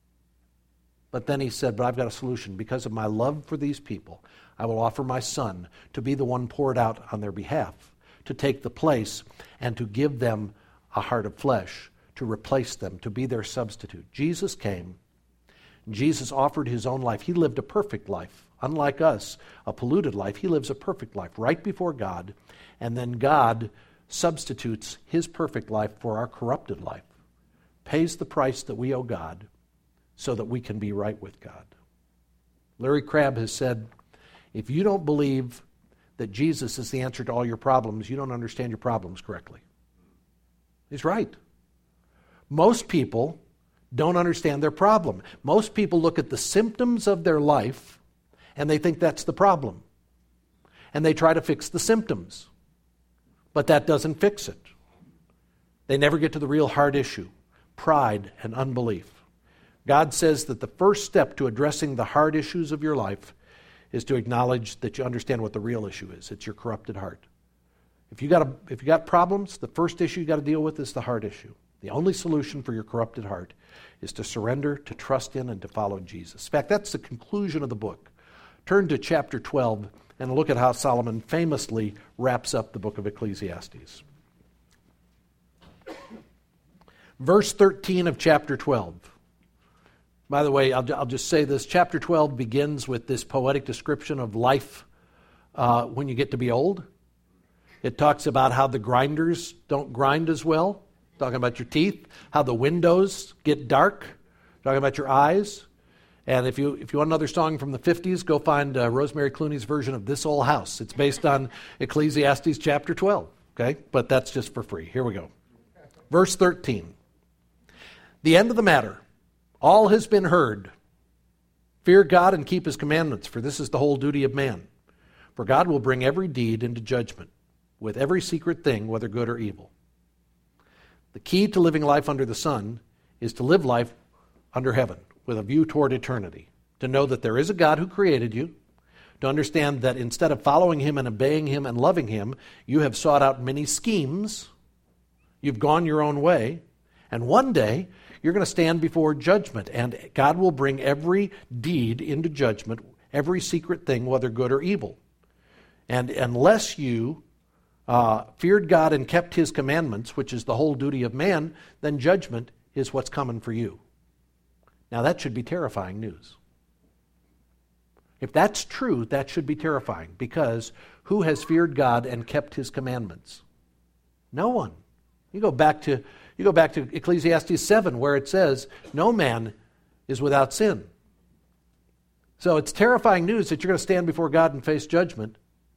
But then he said, but I've got a solution. Because of my love for these people, I will offer my Son to be the one poured out on their behalf, to take the place and to give them a heart of flesh, to replace them, to be their substitute. Jesus came. Jesus offered His own life. He lived a perfect life. Unlike us, a polluted life. He lives a perfect life right before God. And then God substitutes His perfect life for our corrupted life. Pays the price that we owe God so that we can be right with God. Larry Crabb has said, if you don't believe that Jesus is the answer to all your problems, you don't understand your problems correctly. He's right. Most people don't understand their problem. Most people look at the symptoms of their life and they think that's the problem. and they try to fix the symptoms. But that doesn't fix it. They never get to the real hard issue, pride and unbelief. God says that the first step to addressing the hard issues of your life is to acknowledge that you understand what the real issue is. It's your corrupted heart. If you got problems, the first issue you got to deal with is the heart issue. The only solution for your corrupted heart is to surrender, to trust in, and to follow Jesus. In fact, that's the conclusion of the book. Turn to chapter 12 and look at how Solomon famously wraps up the book of Ecclesiastes. Verse 13 of chapter 12. By the way, I'll just say this. Chapter 12 begins with this poetic description of life when you get to be old. It talks about how the grinders don't grind as well, talking about your teeth, how the windows get dark, talking about your eyes. And if you want another song from the 50s, go find Rosemary Clooney's version of This Old House. It's based on Ecclesiastes chapter 12, okay? But that's just for free. Here we go. Verse 13. The end of the matter. All has been heard. Fear God and keep his commandments, for this is the whole duty of man. For God will bring every deed into judgment, with every secret thing, whether good or evil. The key to living life under the sun is to live life under heaven, with a view toward eternity. To know that there is a God who created you, to understand that instead of following him and obeying him and loving him, you have sought out many schemes, you've gone your own way, and one day you're going to stand before judgment, and God will bring every deed into judgment, every secret thing, whether good or evil. And unless you feared God and kept his commandments, which is the whole duty of man, then judgment is what's coming for you. Now that should be terrifying news. If that's true, that should be terrifying, because who has feared God and kept his commandments? No one. You go back to Ecclesiastes 7, where it says, no man is without sin. So it's terrifying news that you're going to stand before God and face judgment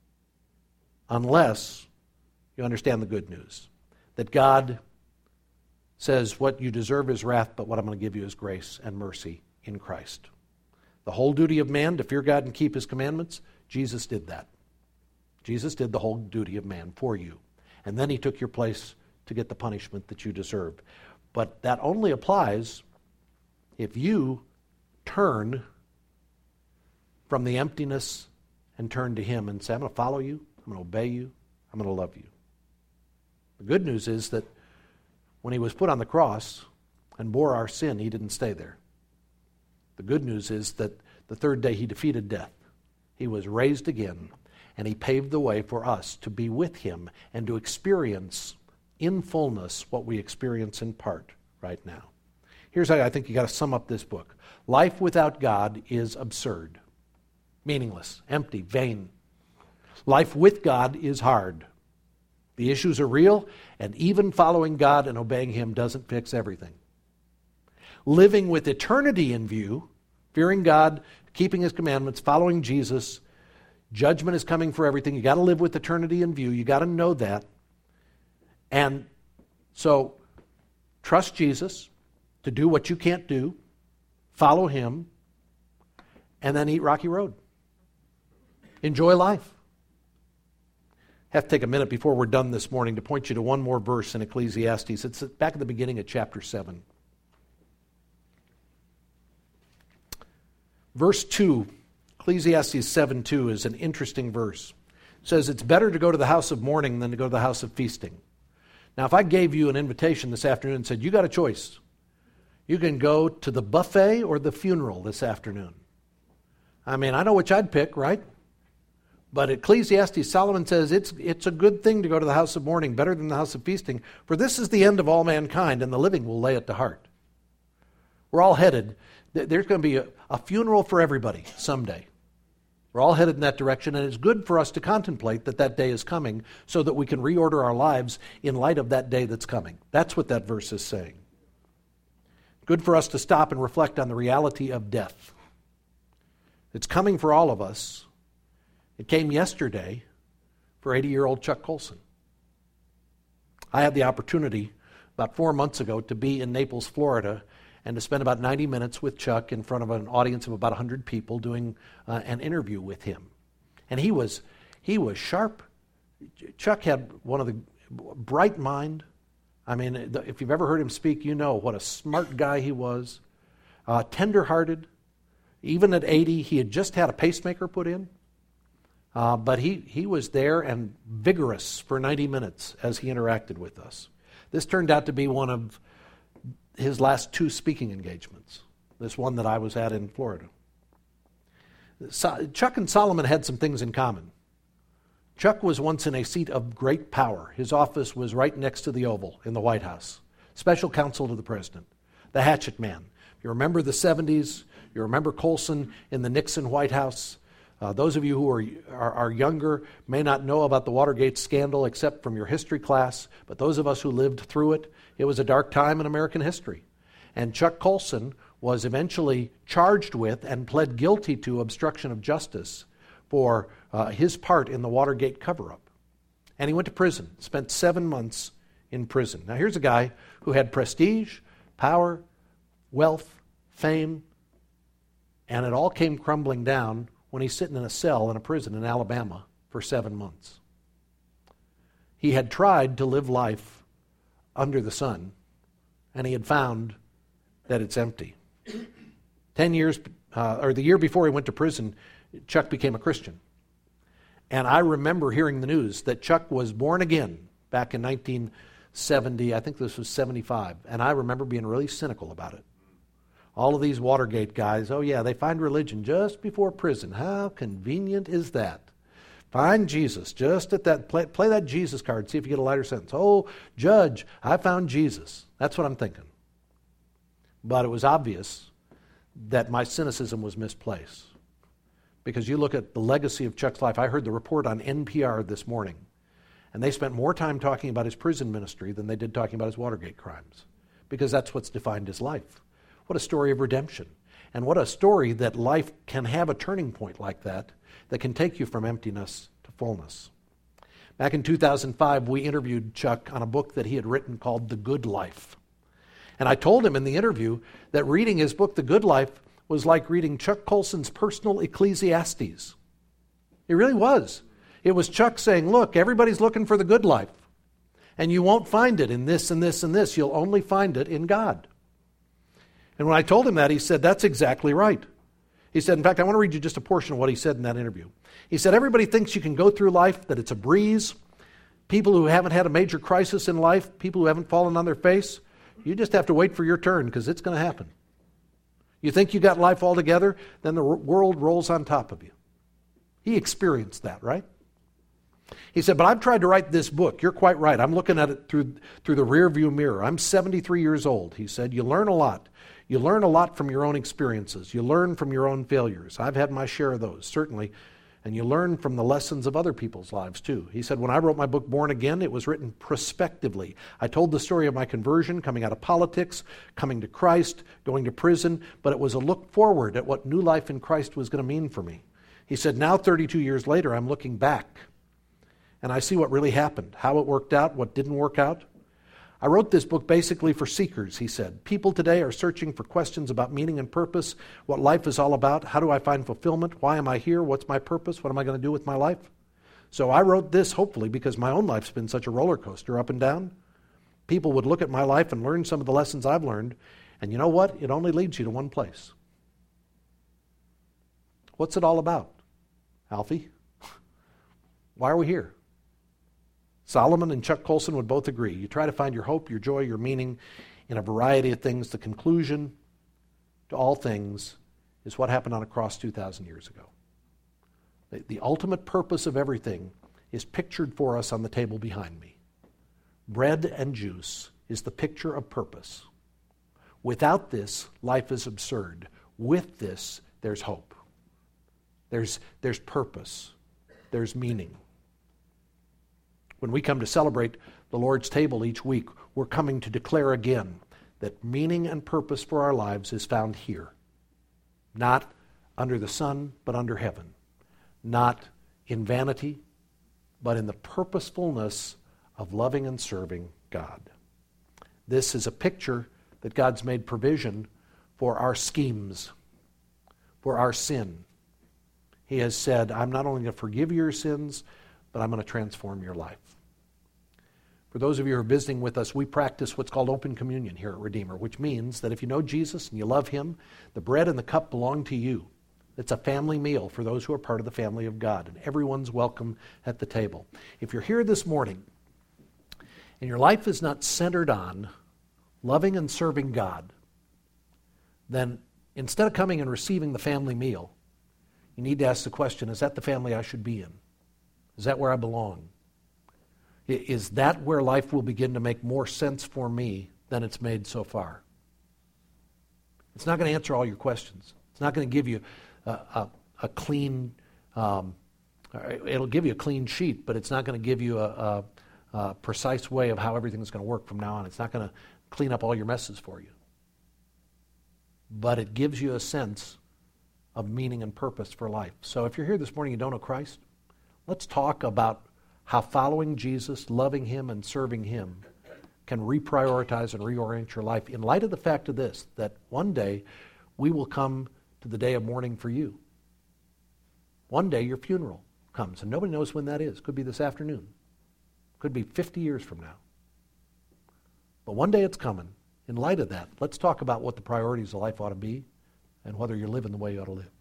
unless you understand the good news. That God says what you deserve is wrath, but what I'm going to give you is grace and mercy in Christ. The whole duty of man to fear God and keep his commandments, Jesus did that. Jesus did the whole duty of man for you. And then he took your place to get the punishment that you deserve. But that only applies if you turn from the emptiness and turn to him and say, I'm going to follow you, I'm going to obey you, I'm going to love you. The good news is that when he was put on the cross and bore our sin, he didn't stay there. The good news is that the third day he defeated death. He was raised again, and he paved the way for us to be with him and to experience in fullness what we experience in part right now. Here's how I think you got to sum up this book. Life without God is absurd, meaningless, empty, vain. Life with God is hard. The issues are real, and even following God and obeying him doesn't fix everything. Living with eternity in view, fearing God, keeping his commandments, following Jesus, judgment is coming for everything. You got to live with eternity in view. You got to know that. And so trust Jesus to do what you can't do, follow him, and then eat Rocky Road. Enjoy life. I have to take a minute before we're done this morning to point you to one more verse in Ecclesiastes. It's back at the beginning of chapter 7. Verse 2, Ecclesiastes 7:2 is an interesting verse. It says, it's better to go to the house of mourning than to go to the house of feasting. Now, if I gave you an invitation this afternoon and said, you got a choice. You can go to the buffet or the funeral this afternoon. I mean, I know which I'd pick, right? But Ecclesiastes, Solomon says it's a good thing to go to the house of mourning, better than the house of feasting, for this is the end of all mankind, and the living will lay it to heart. We're all headed. There's going to be a funeral for everybody someday. We're all headed in that direction, and it's good for us to contemplate that day is coming so that we can reorder our lives in light of that day that's coming. That's what that verse is saying. Good for us to stop and reflect on the reality of death. It's coming for all of us. It came yesterday for 80-year-old Chuck Colson. I had the opportunity about 4 months ago to be in Naples, Florida, and to spend about 90 minutes with Chuck in front of an audience of about 100 people doing an interview with him. And he was He was sharp. Chuck had one of the bright mind. I mean, if you've ever heard him speak, you know what a smart guy he was. Tender-hearted. Even at 80, he had just had a pacemaker put in. But he was there and vigorous for 90 minutes as he interacted with us. This turned out to be one of his last 2 speaking engagements, this one that I was at in Florida. Chuck and Solomon had some things in common. Chuck was once in a seat of great power. His office was right next to the Oval in the White House. Special counsel to the president, the hatchet man. You remember the 70s, you remember Colson in the Nixon White House. Those of you who are younger may not know about the Watergate scandal except from your history class, but those of us who lived through it, it was a dark time in American history. And Chuck Colson was eventually charged with and pled guilty to obstruction of justice for his part in the Watergate cover-up. And he went to prison, spent 7 months in prison. Now here's a guy who had prestige, power, wealth, fame, and it all came crumbling down when he's sitting in a cell in a prison in Alabama for 7 months. He had tried to live life under the sun, and he had found that it's empty. 10 years, or the year before he went to prison, Chuck became a Christian. And I remember hearing the news that Chuck was born again back in 1970, I think this was 75, and I remember being really cynical about it. All of these Watergate guys, oh yeah, they find religion just before prison. How convenient is that? Find Jesus just at that, play that Jesus card, see if you get a lighter sentence. Oh, judge, I found Jesus. That's what I'm thinking. But it was obvious that my cynicism was misplaced. Because you look at the legacy of Chuck's life. I heard the report on NPR this morning, and they spent more time talking about his prison ministry than they did talking about his Watergate crimes. Because that's what's defined his life. What a story of redemption. And what a story that life can have a turning point like that can take you from emptiness to fullness. Back in 2005, we interviewed Chuck on a book that he had written called The Good Life. And I told him in the interview that reading his book, The Good Life, was like reading Chuck Colson's personal Ecclesiastes. It really was. It was Chuck saying, look, everybody's looking for the good life. And you won't find it in this and this and this. You'll only find it in God. And when I told him that, he said, that's exactly right. He said, in fact, I want to read you just a portion of what he said in that interview. He said, everybody thinks you can go through life, that it's a breeze. People who haven't had a major crisis in life, people who haven't fallen on their face, you just have to wait for your turn because it's going to happen. You think you got life all together, then the world rolls on top of you. He experienced that, right? He said, but I've tried to write this book. You're quite right. I'm looking at it through the rear view mirror. I'm 73 years old. He said, you learn a lot. You learn a lot from your own experiences. You learn from your own failures. I've had my share of those, certainly. And you learn from the lessons of other people's lives, too. He said, when I wrote my book, Born Again, it was written prospectively. I told the story of my conversion, coming out of politics, coming to Christ, going to prison, but it was a look forward at what new life in Christ was going to mean for me. He said, now 32 years later, I'm looking back, and I see what really happened, how it worked out, what didn't work out. I wrote this book basically for seekers, he said. People today are searching for questions about meaning and purpose, what life is all about, how do I find fulfillment, why am I here, what's my purpose, what am I going to do with my life? So I wrote this hopefully because my own life's been such a roller coaster up and down. People would look at my life and learn some of the lessons I've learned, and you know what? It only leads you to one place. What's it all about, Alfie? Why are we here? Solomon and Chuck Colson would both agree. You try to find your hope, your joy, your meaning in a variety of things. The conclusion to all things is what happened on a cross 2,000 years ago. The ultimate purpose of everything is pictured for us on the table behind me. Bread and juice is the picture of purpose. Without this, life is absurd. With this, there's hope. There's purpose. There's meaning. When we come to celebrate the Lord's table each week, we're coming to declare again that meaning and purpose for our lives is found here. Not under the sun, but under heaven. Not in vanity, but in the purposefulness of loving and serving God. This is a picture that God's made provision for our schemes, for our sin. He has said, I'm not only going to forgive your sins, but I'm going to transform your life. For those of you who are visiting with us, we practice what's called open communion here at Redeemer, which means that if you know Jesus and you love him, the bread and the cup belong to you. It's a family meal for those who are part of the family of God, and everyone's welcome at the table. If you're here this morning and your life is not centered on loving and serving God, then instead of coming and receiving the family meal, you need to ask the question, is that the family I should be in? Is that where I belong? Is that where life will begin to make more sense for me than it's made so far? It's not going to answer all your questions. It's not going to give you a clean, it'll give you a clean sheet, but it's not going to give you a precise way of how everything's going to work from now on. It's not going to clean up all your messes for you. But it gives you a sense of meaning and purpose for life. So if you're here this morning and you don't know Christ, let's talk about how following Jesus, loving him, and serving him can reprioritize and reorient your life in light of the fact of this, that one day we will come to the day of mourning for you. One day your funeral comes, and nobody knows when that is. Could be this afternoon. Could be 50 years from now. But one day it's coming. In light of that, let's talk about what the priorities of life ought to be and whether you're living the way you ought to live.